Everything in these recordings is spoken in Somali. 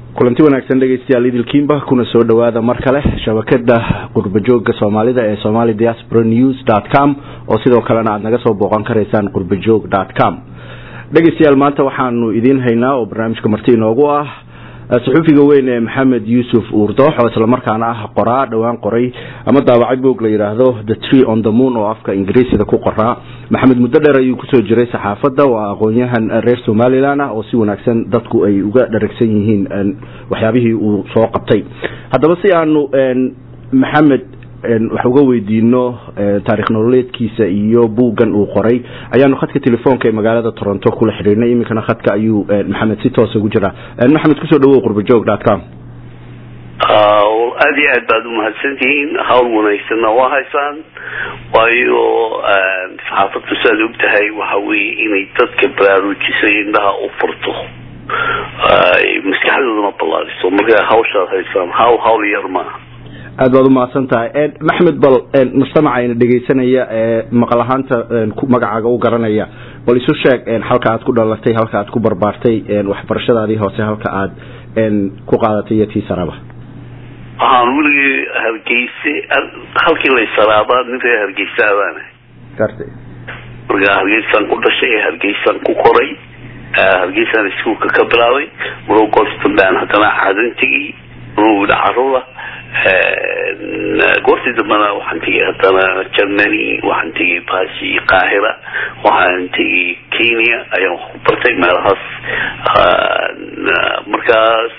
kulanti wanaagsan dhageystayaal idilkiinba kuna soo dhawaada mar kale shabakada qurbajooga Soomaalida ee somalidiasporanews.com oo sidoo kalena aad naga soo booqan kareysaan qurbajoog.com. dhageystayaal maanta waxaanu idin haynaa oo barnaamijka marti inoogu ah suxufiga weyn ee Maxamed Yuusuf Uurdoox oo isla markaana ah qoraa dhawaan qoray ama daawacay boog la yiraahdo The Tree on the Moon oo afka Ingiriisiga ku qoraa. Maxamed muddo dheer ayuu ku soo jiray saxaafadda waa aqoonyahan reer Somaliland oo si wanaagsan dadku ay uga dharagsan yihiin waxyaabihii uu soo qabtay. haddaba si aanu Maxamed wax uga weydiino taariikh nololeedkiisa iyo buugan uu qoray ayaanu khadka telefoonka ee magaalada Toronto kula xiriirnay iminkana khadka ayuu Maxamed si toos ugu jira. Maxamed ku soo dhawow qurbajoog.com. aad iyo aad baad u mahadsantihiin hawl wanaagsan oo haysan waayo saxaafaddu sida uu tahay waxa weeye inay dadka baraarujisay indhaha u furto maskaxdoodana ballaariso marka hawsha haysan hawl yar ma aad baad u mahadsantahay Maxamed bal mujtamacayna dhageysanaya maqal ahaanta magacaaga u garanaya bal isu sheeg halka aad ku dhalatay halka aad ku barbaartay waxbarashadaadii hoose halka aad ku qaadatay iyo tii saraba. waxaan weli hargeysa halkii la saraaba ninka hargeysa abaana kartay marka hargeysan ku dhashay hargeysan ku koray hargeysan iskuulka ka bilaabay goortii baan hadana caadintii oo dhaxarada goortii dambana waxaan tagay hadana Germany waxaan tagay Baashi Qaahira waxaan tagay Kenya ayaan ku bartay meelahaas markaas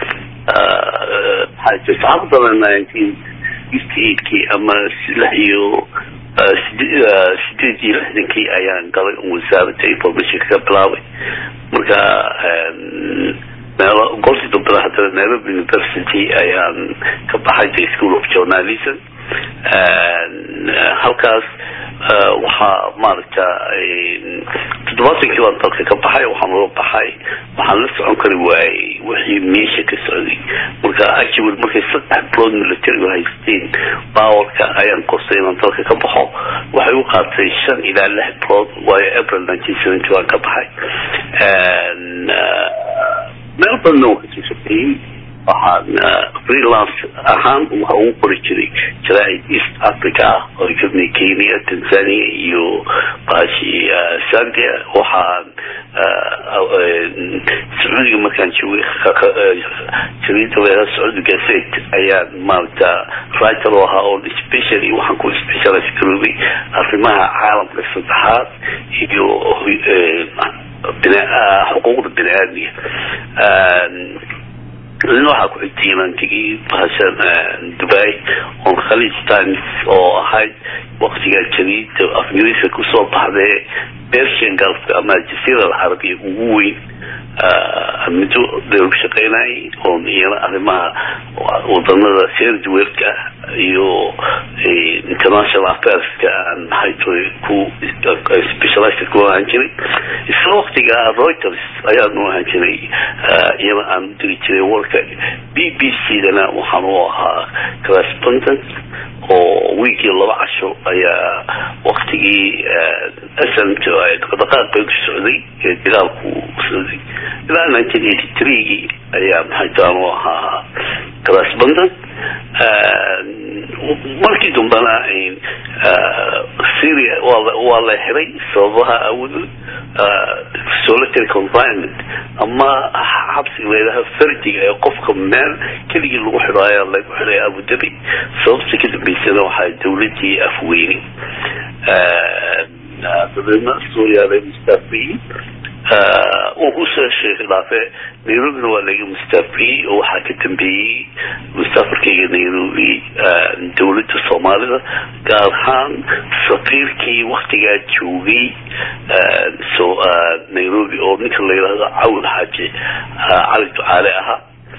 حاجة أفضل أن يستيقظ أما سلاحيو سديدي لحدنكي أيان قال وزارة إنفورميشن كبلاوي مركا قلت دبلا حتى نيروبي يونيفرسيتي أيان كبحاجة سكول أوف جورناليزم halkaas waxa maarta toddobaadkii waan dalka ka baxay waxaan loo baxay waxaan la socon kari waayay wixii meesha ka socday marka actually markay saddex bilood military haysteen baawarka ayaan qorsay inaan dalka ka baxo waxay u qaatay 5 ilaa 6 bilood waayo April 1971 ka baxay Melbourne oo ka shaqeeyay waxaan freelance ahaan waxaan u qori jiray East Africa oo ka mid Kenya, Tanzania iyo Baashi Zambia waxaan Sacuudiga markaan joogay Sacuudiga Gazette ayaan maanta writer oo especially waxaan ku specialize garoobay arrimaha caalamka saddexaad iyo xuquuqda bini'aadamka لأنه كل تيمان تجي بحسن دبي والخليج تايمز أو هاي وقت جديد أفنيويس كوسو بعده بيرشين قالف أما الجزيرة العربية وين مدو دروب شقيناي ونيرا أما وضمن سير دويركا يو international affairs كان حيث كو specialized كو هنجري الوقت جاء رويترز أيضا هنجري يلا أن تري work BBC لنا وحنوها correspondent وويكي الله عشو أيا وقتي أسمت دقائق بيت السعودي دقالكو السعودي إلى 1983 أيام حيثانوها correspondent markii dambana Syria wala xiray sababaha awd solitary confinement ama xabsi leedahay fardiga ee qofka meel kaliya lagu xiraayo lagu xiray Abu Dhabi sababta ka dambeysana waxa dawladii afweyni dadna Suuriya ay mustafi وهو شيء خلافه نيروبي ولا مستفي وحكى تنبيه مستفر كي نيروبي دولة الصومال قال خان سفير كي وقت جات شوقي سو نيروبي أو نكل ليلة أول حاجة عليها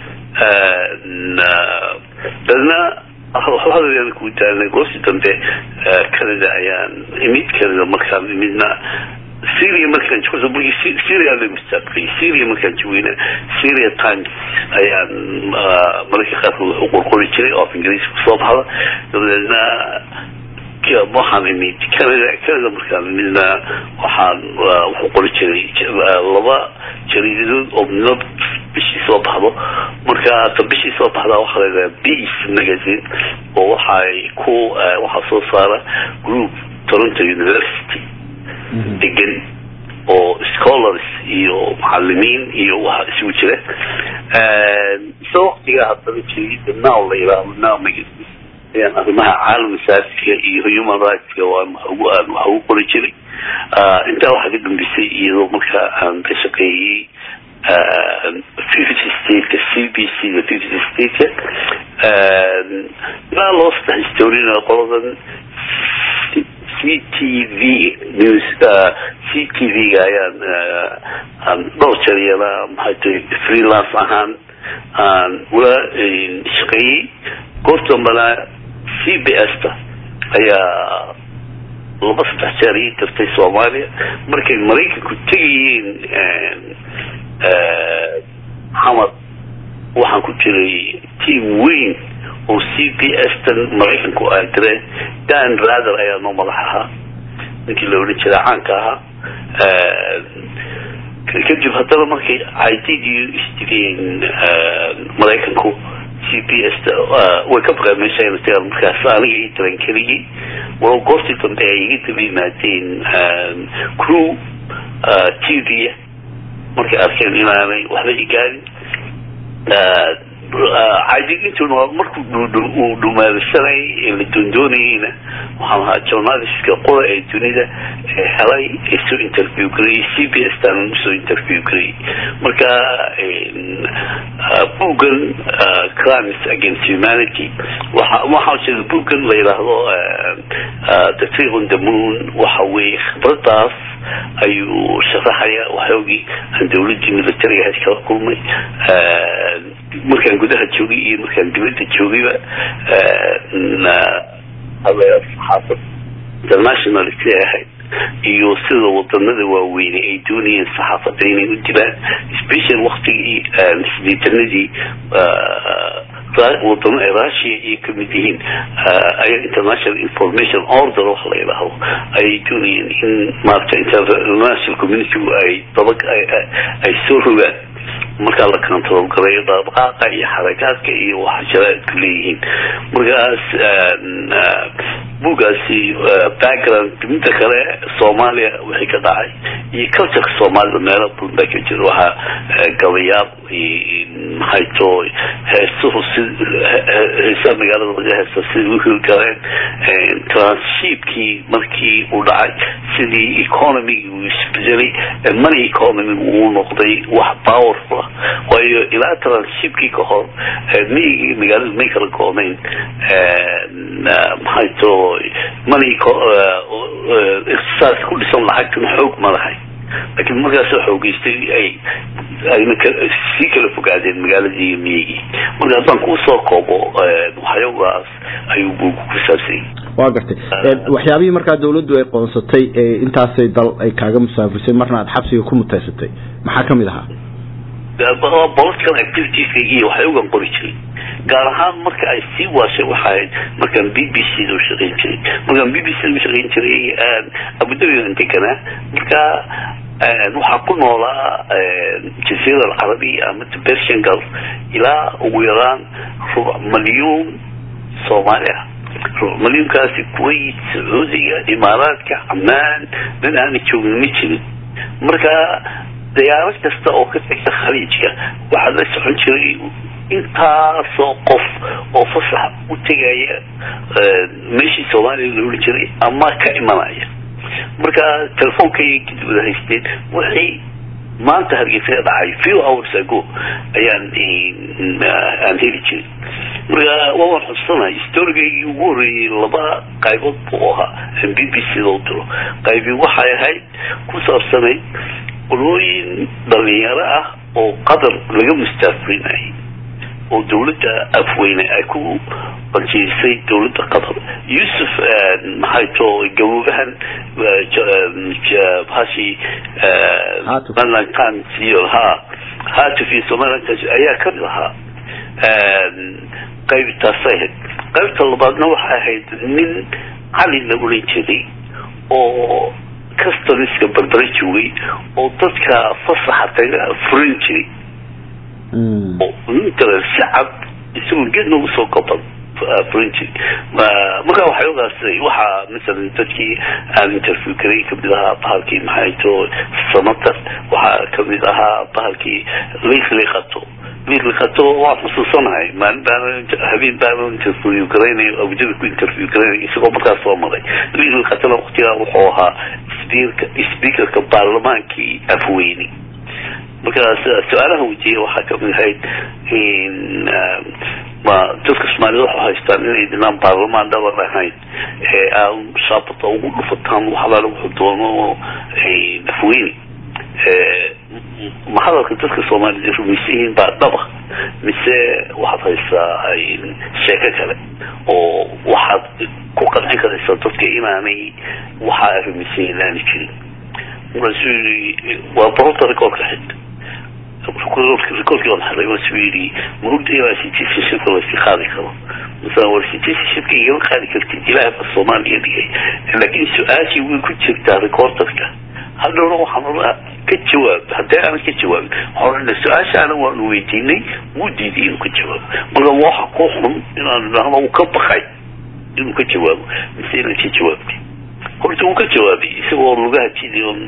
لأن هذا يعني كنت أنا قصدي تنبه كندا أيام إميت كندا مكان إميتنا سوريا ما كانت شو زبون سوريا اللي مستقبل سوريا ما كانت شوينا سوريا تايمز أيام مريكا خافوا وقولي شيء أو في إنجليز صوب هذا لأن كمحامي كذا مكان منا وحان وقولي شيء لبا جريدون أو نب بشي صوب هذا marka tabishii soo baxda waxa la yiraahdaa Peace magazine oo waxa soo saara group Toronto University degan oo scholars iyo macallimiin iyo waxa isugu jira waqtiga hadda jiray now la yiraahdo magazine يعني أنا عالم سياسي human rights وهو قريشي أنت واحد من بيسي يوم مكة عن تشقي 50 state CBC 50 state لا lost historian قرضا CTV news CTV يعني دوشري لا محيط freelance ولا شقي قلتم بلا CBS ayaa laba saddex jeer ii tirtay Soomaaliya markay Mareykanku ku tageen Hamad waxaan ku jiray team weyn oo CBS tan Mareykanku ay tireen Dan Rather ayaa noo madaxaha ninkii la oran jiray caanka ahaa kadib haddana markay ITD istireen Mareykanku CBS way ka barnaamijyada taan markaas aniga intaan kaliya wuu goostay tanbe ay timaadeen crew TV markay arkeen inaanay waxba igaarin عايزين markuu dhumaadsanay la doondoonayna waxaan ahaa journalist qora ee dunida helay isu interview galay CBS tan isu interview galay marka Google Crimes Against Humanity waxa uu Google la yiraahdo The Tree on the Moon waxa weey khibradaas ayuu sharaxaya waxoogii aan dawladda militariga ka kulmay markaan gudaha joogay iyo markaan dibadda joogayba xaafad international ahayd iyo sida wadannada waaweyn ay doonayeen saxaafadda inay u dilaan special waqtigii siddeetanadii wadamo Russia iyo kamid yihiin international information order wax la yiraahdo ay doonayeen in maarta international community ay soo rogaan marka la control gareeyo dhaqaaqa iyo xarakaadka iyo waxa jira kuleeyihiin markaas bugaasi background midda kale Soomaaliya wixii ka dhacay iyo culture Soomaaliya meel badan ka jiro waxa gabayaab maxay tooy heeso magaalada laga heeso sidii uu galeen transhipkii markii uu dhacay sidii economy uu isbedelay money economy uu noqday wax powerful waayo ilaa transhipkii ka hor magaalada may kala goonayn maxay tooy money اقتصاد كل سنة لحقتنا حكم ملحي لكن مرة حوجيستي أي سيكل فقاعدين مقالة دي ميجي مرة أصلا كوسا قابو وحيوغاس أيوبو كوساسي واقعتي وحيابي مركز دولد وقنصتي انتاسي دل أي كاغا مسافرسي مرنا حبسي يكون متاسطي محاكم لها political activities كي وحيوغا قريشي gaar ahaan marka ay si waashay waxay markan BBC do shaqeyn jiray markan BBC do shaqeyn jiray Abu Dhabi inta kana marka waxa ku noolaa jasiirada Carabiga ama Persian Gulf ila ugu yaraan 1 milyan Soomaaliya مليون كاسي كويت سعودية إماراتك عمان من أنا تشوفني كذي مركا ديارك تستوقف الخليج واحد يسحن شيء انت سوقف او فصح وتجاي ماشي سوالي اللي جري اما كايمانايا marka telefonkay kadib haysteen waxay maanta hargeysa dhacay few hours ago ayaan heli jiray marka waan xusanahay storygii ugu horeeyay laba qaybood oo ahaa BBC loo diro qaybi waxay ahayd ku saabsanay qolooyin dhalinyaro ah oo qadar laga mustaafirinayay oo dawladda afweyne ay ku baljiisay dawladda qatar Yusuf maxay too gawrahan bashi man kan siyoha hatu fi Soomaaliya ayaa ka lahaa qaybta sahid qaybta labaadna waxa ahayd nin cali lagu leeyahay oo customerska barbar joogay oo dadka fasaxatay furin jiray kale shacab isagoo geed nagu soo koban French marka waxay ogaasay waxa mesela dadkii aan interview karay kamid ahaa bahalkii maxay too sanatar waxa kamid ahaa bahalkii liiqato waa xusuusanahay maalin baan habeen baan interview karay awjada ku interview karay isagoo markaas soo maray liiqato waqtiga wuxuu ahaa speaker-ka baarlamaankii afweyni markaas su'aalaha wajiyay waxa kamid ahayd in ma dadka Soomaaliyeed waxa haystaan inay dinaan baarlamaan dhabar ahayn aan shaabta ugu dhufataan waxa lagu doono afweyni ma hadalka dadka Soomaaliyeed rumaysiin baa dhaba mise waxa haysaa sheeko kale oo waxa ku qancin karaysa dadka inaanay waxa rumaysiin aan jirin rasuuli waa barota record record يوم حلا يوسفيري مرود إلى سيتي شيء ولا خالي خلاص مثلا ولا سيتي شيء يوم خالي كالتجلاء في الصومالية دي لكن سؤالي ويكون شفت ريكوردك هذا روح أنا كجواب حتى أنا كجواب هون السؤال أنا وانويتيني ودي دين كجواب مرة واحد قوم أنا وكب خاي إنه كجواب مثلا كجواب قلت ممكن جوابي سوى رجعتي اليوم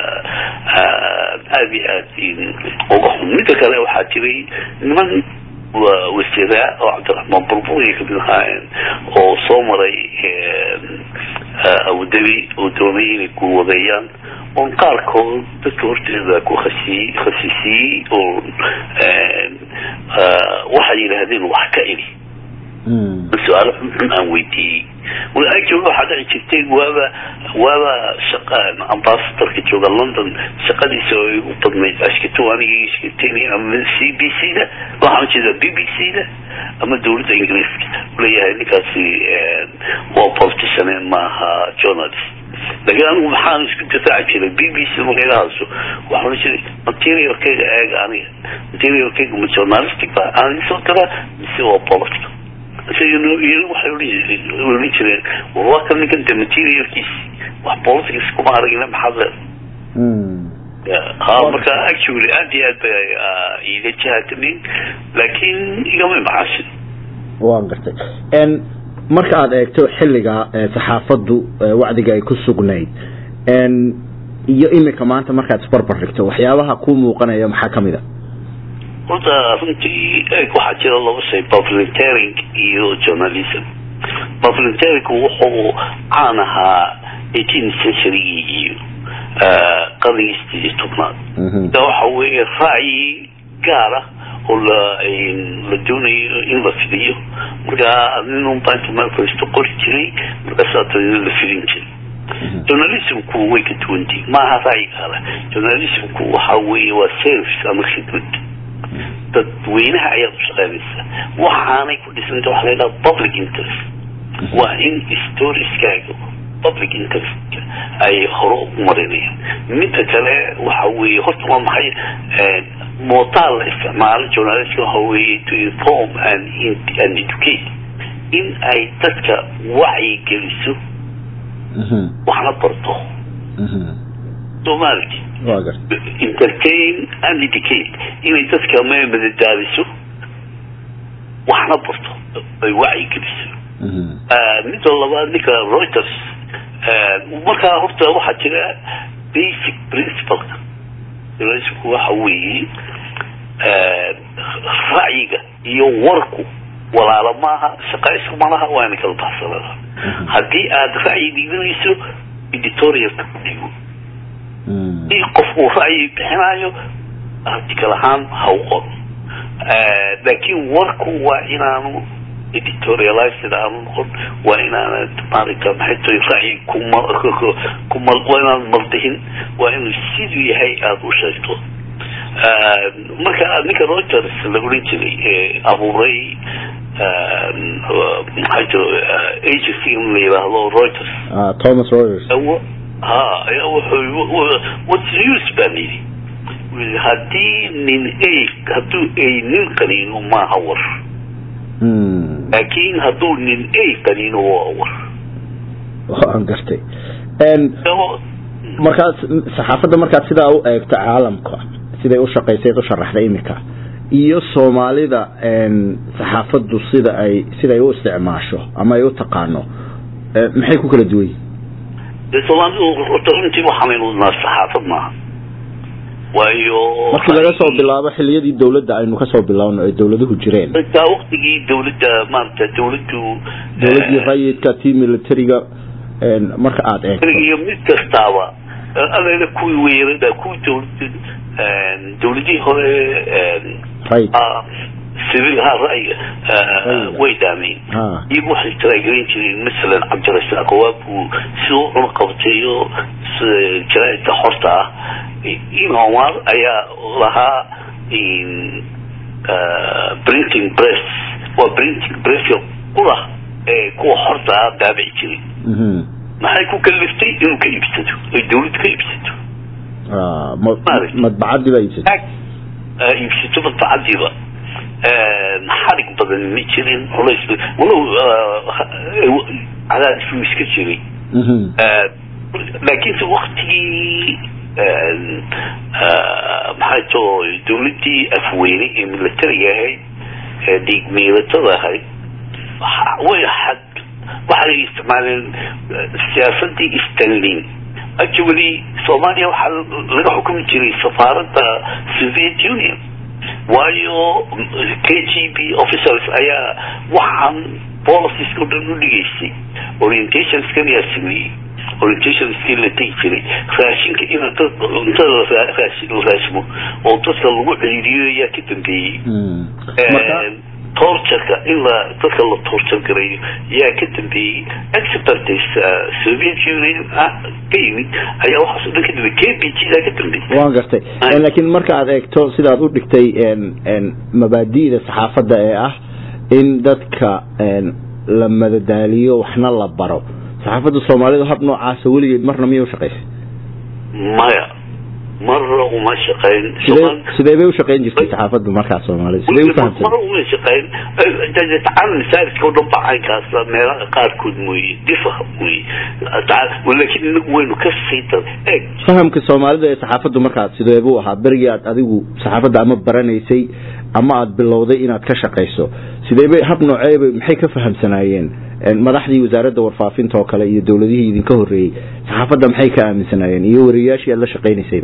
أبي وقحم متى كلا وحاتري من واستداء عبد الرحمن بربوي كبير خاين أو صومري أو دبي أو دومي كو وضيان ونقاركو تذكرت إذا كو خسيسي أو واحد إلى هذه الوحكائني السؤال عن ويدي والأجل واحد عشتين وابا شقان أمباسطر كتوغا لندن شقان يسوي وطدمي أشكتو أنا يشكتيني أما CBC ده واحد كذا BBC ده أما دولة إنجليز كده ولا يعني كاسي وبوليتيشن معها جورناليست لكن أنا محانش كنت تاعي كده BBC مغيرها سو وحنا شيء ماتيريال كده يعني ماتيريال كده مجورناليستيك أنا سوترا بسوا بوليتيك يروح يقولي كذا والله كان كنت ماتيريال كيس وبوليتيكس كما رجعنا محاضر مركا actually أدي إذا جاتني لكن يوم معاش وانقصي إن marka aad eegto xilliga saxaafadu wacdiga ay ku sugnayd iyo imika maanta marka aad isbarbar dhigto waxyaabaha ku muuqanaya maxaa kamid ah horta runtii waxa jira laba shay volunteering iyo journalism volunteering wuxuu caan ahaa 18th century iyo qarnigii 19 waxa weeye ra'yi gaar ah ولا دوني إنفسيو مرجع منهم بانت ما فيستقر شيء مرجع صارت الفيلم شيء جورناليزم كوي كتوندي ما هذاي هذا جورناليزم كو حوي وسيرفس أم خدمة تدوينها أيضا شغالة وحنا يكون اسمه توحنا public interest وإن stories كاجو public interest أي خروج مرينين متى كلا وحوي هرتوا محي موطال استعمال جورناليزم هو to inform and educate إن أي تذكر وعي جلسه وحنا برضه دومالتي entertain and educate إن تذكر ما بدرسه وحنا برضه وعي جلسه مثل الله ذيك رويترز ومركها هرت واحد كده basic principle جورناليزم هو حوي رأيك يوركو ولا لماها شقائسك مالها وانا كلا بحصل لها هدي آد رأي دينيسو إديتوريال تقديو يقفوا رأي بحنايو هدي كلاهان هوقون لكن وركو وإنانو إديتوريالايز إنانو وإنانا تماركا محيطو رأي كمال وإنان ملتهن وإنو سيدو يهي آدو شايتو marka ninka Reuters la oran jiray abuuray hayto agency in leeyahay Reuters Thomas Reuters what's news bani hadii nin haduu nin qaniino ma hawar laakiin haduu nin qaniino war waan gartay markaas saxaafadda markaad sida u eegto caalamka siday u shaqeysay u sharaxday imika iyo Soomaalida saxaafadu sida ay u isticmaasho ama ay u taqaano maxay ku kala duwan yihiin Soomaalidu runtii waxaan u nasaxaafad ma waayo markii laga soo bilaabo xilliyadii dawladda aynu ka soo bilaawno ay dawladuhu jireen inta waqtigii dawladda maanta dawladii rayidka militariga marka aad eegto iyo mid kastaba أنا كوي ويرد كوي دولتي هو سبيلها رأي ويدامين يبغوا حتراجعين كذي مثلا عبد الرزاق وابو سوق رقبتيو كذا تحرتها إنهار أيا لها إن printing press وprinting press كلها كوا حرتها دابع كذي ما حيكون كلفتي إنه كيبستو الدولة كيبستو مطبعات دي بيبستو يبستو مطبعات دي بقى حرك بدل ميتشرين ولو على الفلوس كتيري لكن في وقتي محيطو دولتي أفويني الملترية هاي ديك ميلتها هاي واحد يستعمل السياسة دي استنلين أجولي صوماليا وحل لقى حكم تيري سفارة سوفيت يونيون وايو KGB officers أيا وحن policies كودنو ليجي orientations كان يسمي orientations اللي تيجي فاشين كإنا راشمو أو تصل وعيريو يا كتنبي torture إلا تصل الtorture قريب يا كتنبي expertise Soviet Union كيمي أي واحد صدق كده KGB لا كتنبي وانقصتي لكن مركز أكتر سيدا أقول لكتي إن مبادئ الصحافة ده إن ذاتك لما الداليو وحنا الله برو صحافة الصومالية هب نوع عسولي مرة مية وشقيس مايا مرة وما شقين سيدي وشقين جفتي صحافة المركز الصومالية سيدي وفهمت مرة وما شقين تعال نسالك كون ربع عين كاسلا ميرا قار كود موي دفع موي تعال ولكن وينو كسيطر فهم كالصومالية صحافة المركز سيدي بوها بريات أذيقو صحافة أما برانيسي أما أد باللوضي إناد كشقيسو سيدي هب نوعي محي كفهم سنايين madaxdii wasaaradda warfaafinta oo kale iyo dawladihii idinka horeeyay saxaafadda maxay ka aaminsanayeen iyo wariyaashii la shaqeynayay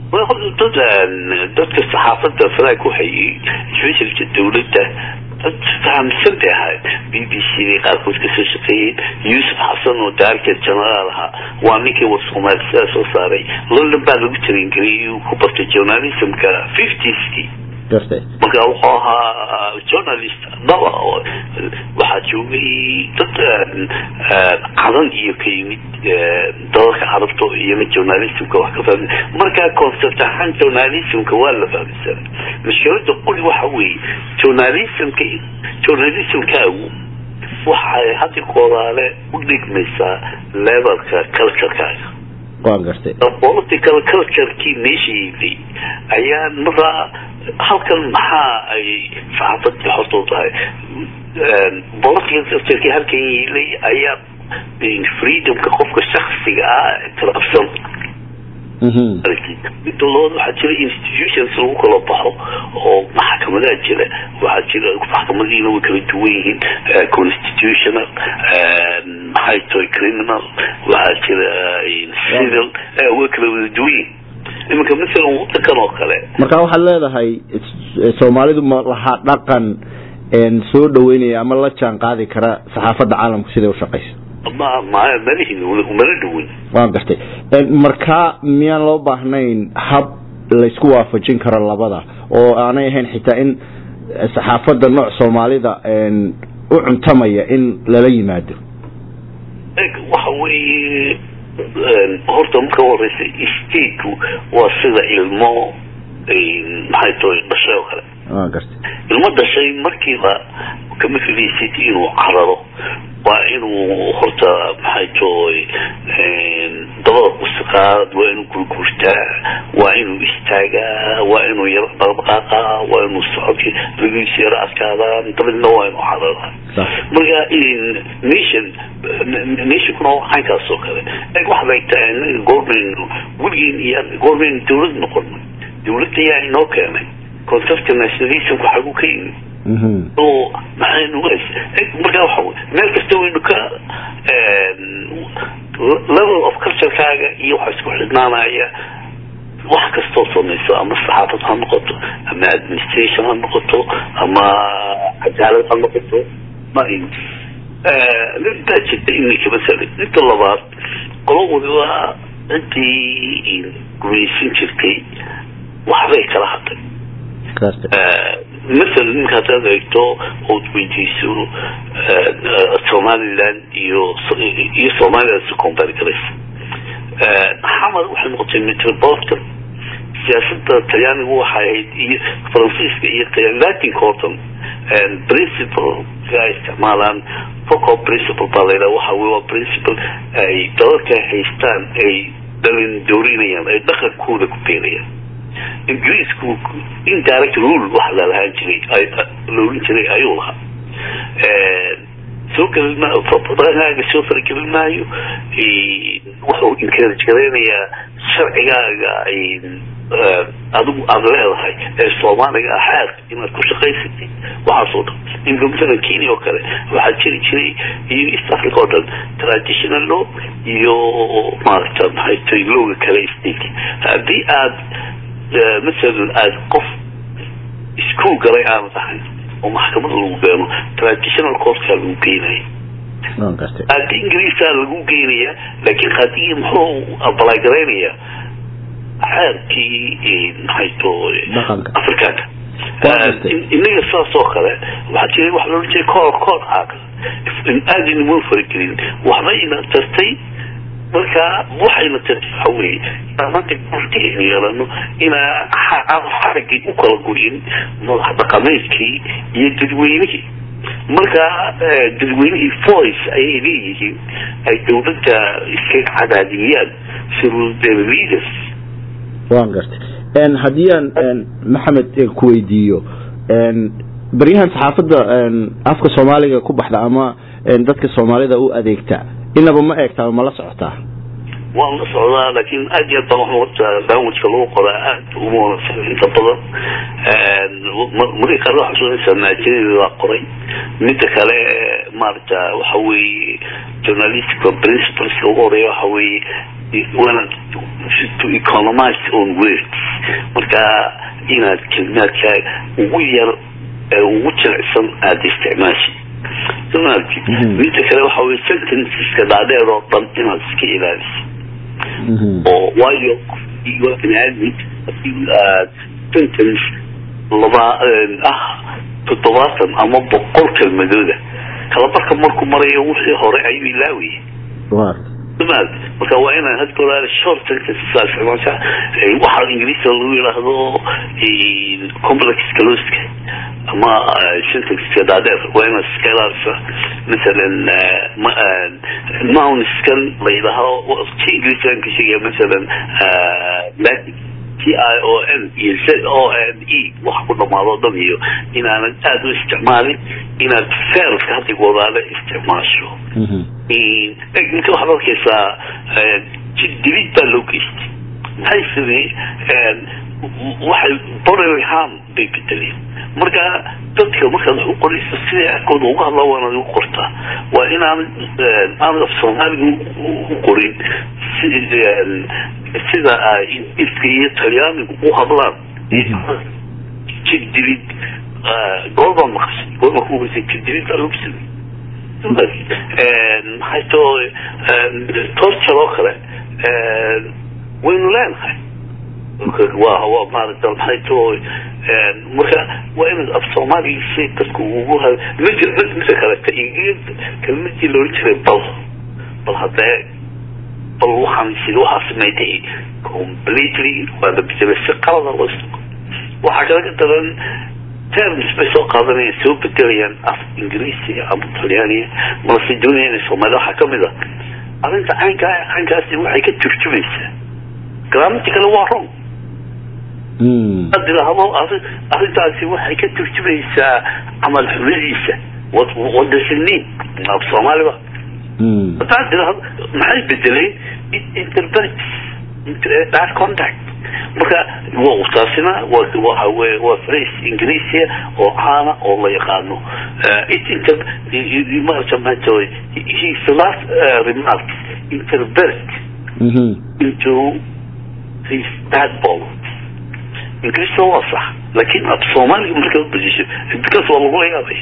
dadka saxaafadda faraay ku hayay isbeddelka dawladda fahamsan tahay BBC qaarkood ka soo shaqeeyay Yusuf Xasan oo daarka generaalha waa ninkii Soomaaliya soo saaray London baa lagu tirin gariyay ku bartay journalismka 50s marka wuxuu ahaa journalist daba waxaa joogay dad cadan iyo ka yimid dalalka carabta iyo journalismka wax ka fahmay marka concept ahaan journalismka waa la fahmay mashruuca qoli waxa weeye journalismkaagu waxay hadda qoraale u dhigmaysaa levelka culture-kaaga political culture-kii meeshii ayaa markaa halkan maxaa ay saxaafadda hortoo tahay political halkan yeelay ayaa freedomka qofka shakhsiga ah tarafsan midda lood waxaa jira institutions lagu kala baxo oo maxkamadaha jira waxaa jira maxkamadiina way kala duwan yihiin constitutional maxay tahay criminal waxaa jira civil way kala wada duwan yihiin iminka مثلا waddankan oo kale marka waxaad leedahay Soomaalidu ma laha dhaqan soo dhaweynaya ama la jaan qaadi kara saxaafadda caalamka sida u shaqeyso ma malihin wala duwan waan gartay marka miyaan loo baahnayn hab la isku waafajin karo labada oo aanay ahayn xitaa in saxaafadda nooc Soomaalida u cuntamaya in lala yimaado waxa weeye horta marka horeysay isteedku waa sida ilmo maxay tahay dhashay oo kale gartay ilmo dhashay markiiba kama filaysid inuu cararo waa inuu horta maxay tahay dabada ku saqaad waa inuu gurgurtaa waa inuu istaagaa waa inuu yar dhaqdhaqaaqa waa inuu socodki lagiisa yar adkaadaa dabadna waa inuu carara marka nation kuna waxaankaas oo kale waxa bay tahay goormen weligeen iyo goormen dawlad noqon dawladda ayaa inoo keenay concept nationalism waxa uu ka yimid oo maxay nuugays marka waxa meel kasta oo ka level of culture kaaga iyo waxa isku xidhnaanaya wax kasta oo samayso ama saxaafad ha noqoto ama administration ha noqoto ama cadaalad ha noqoto ma in لذا جدا إنك مثلا أنت اللبات قلوبها أنت قريسين شركي وحبيك راحتك مثلا إنك هتلاقيتو أو تبيجيسو سومالي لان يو سومالي سكون باركريس حمد وحي نقطة متربوفتر سياسة التلياني هو حيث فرنسيسك إيه لاتين كورتم principle ka isticmaalaan focal principle baa waxa weeye principle ay dadka haystaan ay dalin doorinayaan ay dhaqankooda ku beerayaan ingiriisku indirect rule waxa la lahaan jiray ay loorin jiray ayuu lahaa soo kalma fadlanaaga soo fargelinayo wuxuu encourage garanayaa sharcigaaga ay adigu aad leedahay ee Soomaaliga ahayd inaad ku shaqaysatay waxa soo dhan in gumsada Kenya oo kale waxa jiray iyo East Africa oo dhan traditional law iyo maarta hay'ad law kale state hadii aad مثلا aad qof isku galay aan tahay oo maxkamada lagu geeyo traditional court ka lagu geeyay hadii Ingiriiska lagu geeyay laakiin hadii muxuu apply gareynaya حالتي حيثو أفريقيا إني صار كله وحكي واحد لو جاي كور عاقل إن أجي نمو فريقين وحنا تستي مركا وحنا تتحوي ما تقولي لأنه إن حركة أكل قوين ما حتى كميسكي يدويني مركا دويني فويس أي ليه أي دولة إسكان عدديات سرور دليلس waan gartay hadii aan maxamed ku weydiiyo bariyahan saxaafada afka Soomaaliga ku baxda ama dadka Soomaalida u adeegta inaba ma eegtaa ma la socotaa waan la socdaa laakiin aad waxaan barnaamijka loo qoraa oo inta badan marka ruux soo samaajinay waa qoray mid kale maarta waxa weeye journalistic principles oo qoray waxa weeye وانا to economize on words marka inaad kalimaadka ugu yar ugu jilicsan aad isticmaasho tunaalki inta kale waxa weeye sentences ka dhaadheer oo dhan inaad iska ilaaliso oo waayo iyo inaad sentence laba toddobaatan ama 100 kelmadooda kala barka markuu marayo wixii hore ayuu ilaawiyay تمام marka waa inaan had goor short sentences isticmaasha waxa Ingiriisi lagu yiraahdo complex clause ama sentences daadeer waa inaan iskalaasa مثلا nouns kan leedahay Ingiriisi kan shiga مثلا TION ZONE wax ku dhamaado damiyo inaan aad u isticmaalin inaad fail ka hadii wadaale isticmaasho inta waxa kaysa jiddiid loo geystay hay'adii waxay Birmingham bay bedeleen marka dadka marka uu qorayso sida kooda uga hadlawana uu qortaa waa inaan Soomaaliga u qorin sida iskiyo Talyaanigu u hadlaan jiddiid go'aan maqsad go'aan ku weyse jiddiid loo geystay حيث torture كله وين لانها وهو ما ردل حيث مرة وين الصومالي شيء تسكوها مثل كذا تيجي كلمة اللي تري بل هذا بل حمسلوها سميته completely وهذا بيجي قرض الوسط وحاجة كده terms بس قادرين يسووا بالتالي أف إنجليزي أو طلياني مرسيدوني يعني سومالو حكم ذا أنت عنك أسمع هيك ترجمة جرامتك الوارم أدري هذا أنت أسمع هيك ترجمة عمل حمليسة ودسنين أو سومالو أنت أدري هذا ما حد بدلين interpret that contact marka waqtaasina waa phrase Ingiriisi oo caana oo la yaqaano inta ma jamaato his last remarks interburst into his backbone Ingiriisi waa sax laakiin ab Soomaaliga marka uu bedesho because waa lagu yaabay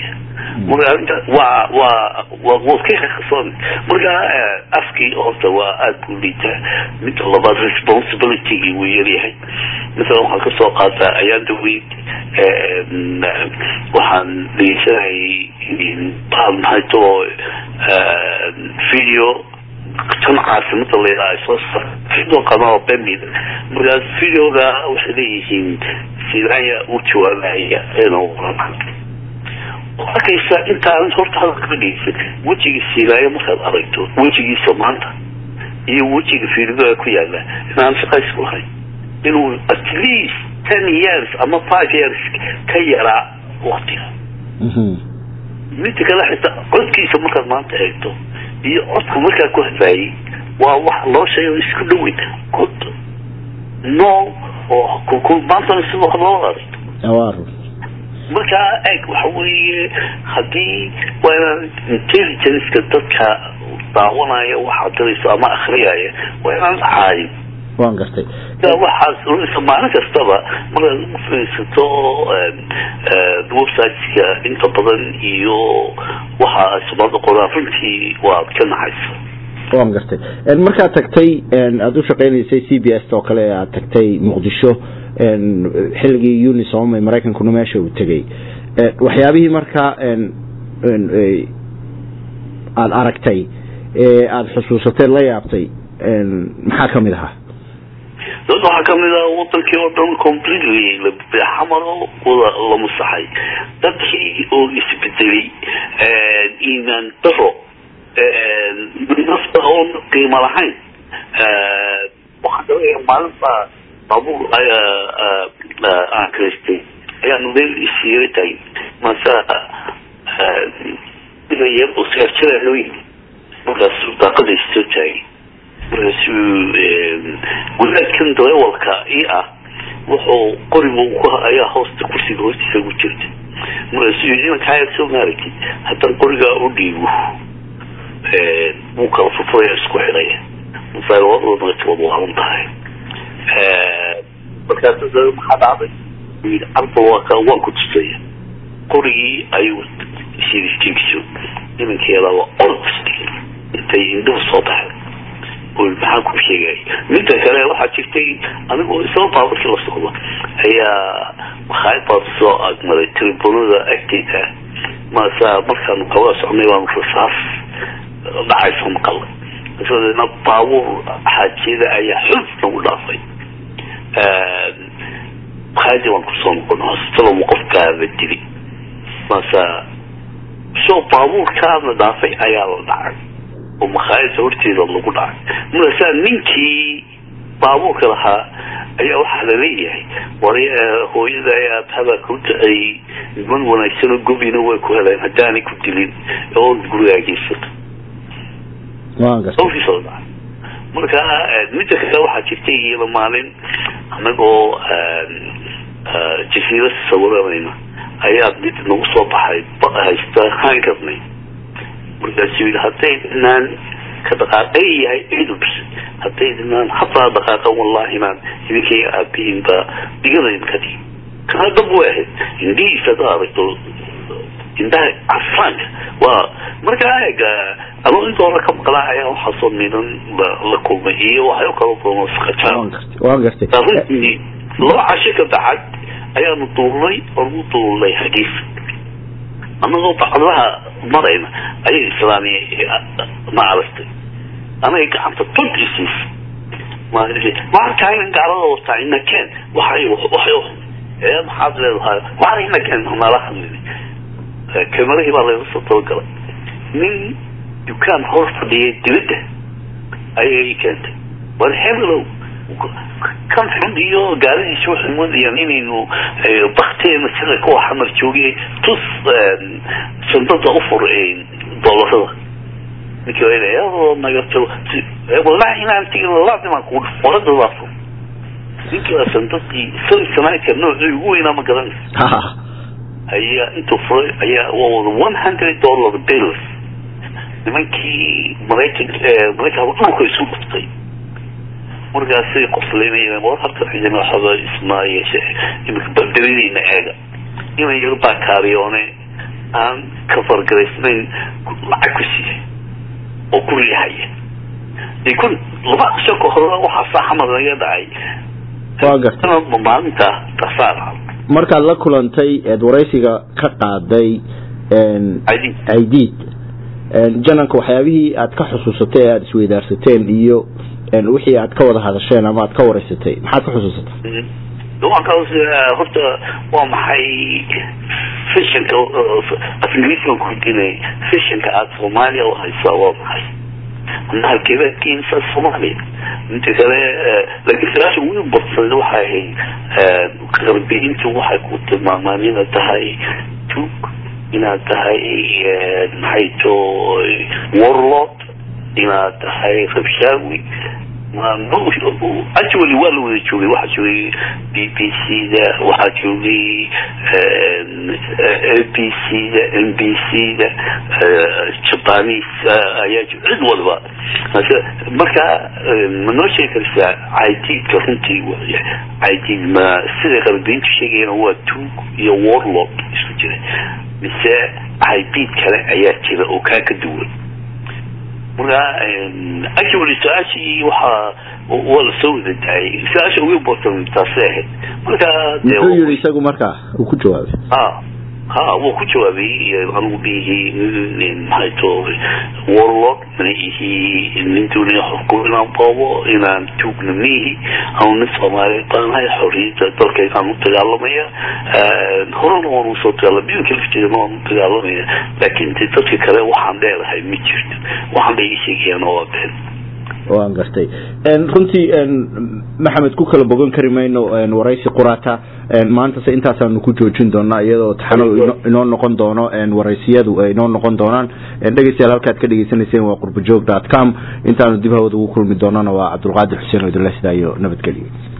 وكيف خصوصا مرجع أفكي أو أقوليته مثل الله responsibility ويريه مثلا حق السوقات أيام دويد وحن ليساي طال هايتو فيديو كان عارف مثل اللي رأيصص فيديو قناة بميد مرجع فيديو ذا وحديه سيرايا وتشوالعيا إنه وكيف أنت صرت هذا كذي وجهي السلاية مثل أريته وجهي سمانته وجهي في رجال كياله أنا سقيس وهاي إنه at least 10 years أما 5 years كي يرى وقتها نيت كلا حتى قلت كي سمك ما أنت هيته يقطع مكان كهذي وواحد الله شيء يسكلوين كنت نو وكل ما أنت نسوي خلاص أوارو marka eeg waxa weeye hadii waa intelligence ka dadka daawanaya waxa dirayso ama akhriyaya waa inaan caadi waan gartay waxa soo samaana kastaba marka fiirsato website-ka inta badan iyo waxa sabab qoraafintii waa ka naxayso waan gartay marka tagtay aad u shaqeynaysay CBS oo kale aad tagtay Muqdisho xilligii Unisom ee Mareykanku meesha uu tagay waxyaabihii marka aad aragtay aad xusuusatay la yaabtay maxaa kamid ahaa waxa kamid ah wadankii oo dhan completely la xamaro wada la musaxay dadkii oo isbedelay inaan daro nafta oo qiimo lahayn waxa maalinta أبو كريستي يعني نبيل السيرتين مساء إذا يبقى سيرتين لوي مرسول تقد السيرتين مرسول ولكن دوال كائعة وحو قربوا وكها أيها هوست كرسي هوستي سيقوتشرت مرسول إذا كايك سو ماركي حتى القرقة أوديوه موكا وفوفوية اسكو حرية مفايل وضع نتوضوها منطهي markaas maxaa dhacday arba waa ku tusay qorigii ayuu sidiiskiisu nimankeeda waa orkasti intay indhuhu soo baxay oo maxaa ku sheegay midda kale waxaa jirtay anigoo isoo baaburkii la socdo ayaa waxaybaa soo agmaray tribunada agteeda markaan kawada socnay waan rasaas dhacayso maqalay isagoo baabuur xaajiyada ayaa xuf nagu dhaafay خارج وانكسون كنا هستلو مقفكا بدلي مثلا شو بابور كان دافع ايال دعك ومخايل سورتي ظلو دعك مثلا منكي بابور كلها اي واحد ليه وري هو اذا يا هذا كنت اي من ونيسن غبينه way ku heleen hadaan ku dilin oo gurigaagiisa waaga oo fiiso marka midda kale waxa jirtay iyada maalin anagoo jasiirad sawirayna ayaa mid nagu soo baxay haysta hankarnay markaasuu hadday naan ka dhaqaaqay yahay idubs hadday naan hataa dhaqaaqa wallahi maan idinkii aabiin ba digada imkadi kana dab waaxid indii sadaarto indaa afan waa marka ama inta hore ka maqlaaya waxa soo midan la kulmay iyo waxa kale oo saqataan waan gartay loo cashika dacad ayaa mutuulay hadiis anagoo bacdaha marayna ayay islaamiye ma aragtay anay gacanta tudisiis ma adri waxa kaan gaalada wata in kan waxay maxaad leedahay waxa in kan malaha كاميرا هي بالله وصلت وقال من دكان حرف دي دبده أي كانت والحمله كان عندي يو قال لي شو حمود يعني إنه بختي مثلا كوا حمر شوقي تص صندوق أفر دولار نكوي يا ما قلت والله هنا أنت الله ما أقول فرد الله ninkaasan dadkii samaynka noocii ugu weynaa ma garanaysa ayaa intuu furay ayaa $100 bills nimankii maraykanka dhulka isu dhuftay markaasay qoslaynayeen war halka xidhan waxba ismaayeeshe imika badaladiina eega inay yar baa kaariyoone aan ka fargaraysnayn lacag ku siiyay oo ku riixaya يكون لبعض شكو هذا وحصا حمد نجا دعي واقف maalinta tasaara marka la kulantay waraysiga ka qaaday aidid jananka waxyaabihii aad ka xusuusatay aad isweydaarsateen iyo wixii aad ka wada hadasheen ama aad ka wareysatay maxaad ka xusuusatay horta waa maxay fishanka afghanistan ku dinay fishanka aad Soomaaliya oo hayso waa maxay halkeeda kiinsa Soomaaliya inta kale laakiin firaash ugu badsan waxay qarbiintu waxay ku tilmaamaan tahay ina tahay maxay to warlord ina tahay rabshawi actually waa la wada joogay waxa joogay BBC da waxa joogay ABC da NBC da Japanese ayaa cid walba marka ma sheekarsa IT ka runtii IT ma sida qalbiintu sheegayna waa tuug iyo warlord isku jira mise IT kale ayaa jira oo ka duwan actually سؤالي ولا سويت داعي سؤالي وين بوصل تصحيح مركا يقول يساقو مركا وكو جوابي وكو جوابي أنا بيه حيثو warlock من انتوني حكومنا بابا إنا توقنميه أو نصف ماليطان هاي حرية تركي كانوا تقالمية هرون ونصوت تقالمية كيف تجمعوا تقالمية لكن تتركي كلا وحان دير هاي ميجرد وحان دي يسيكي أنا وابين waan gartay runtii maxamed ku kala bogan kari mayno waraysi quraata maanta intaasaan ku joojin doonaa iyadoo taxano inoo noqon doono waraysiyadu ay inoo noqon doonaan dhageystayaal halkaad ka dhageysanayseen waa qurbajoog.com intaanu dib hawada ugu kulmi doonana waa Cabdulqaadir Xuseen oo idin la sidaayo nabadgelyo